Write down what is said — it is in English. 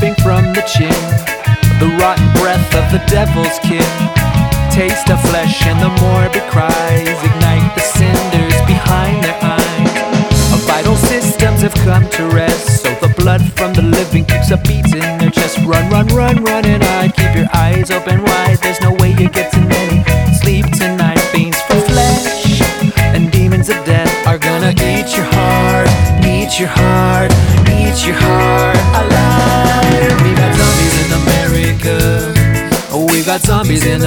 dripping from the chin, the rotten breath of the devil's kin. Taste of flesh and the morbid cries ignite the cinders behind their eyes. Vital systems have come to rest, so the blood from the living keeps a beat in their chest. Run, run, run, run and hide, keep your eyes open wide. There's no way you get tonight. Sleep tonight, fiends for flesh and demons of death are gonna eat your heart, eat your heart, eat your heart alive. We got zombies in America, we got zombies in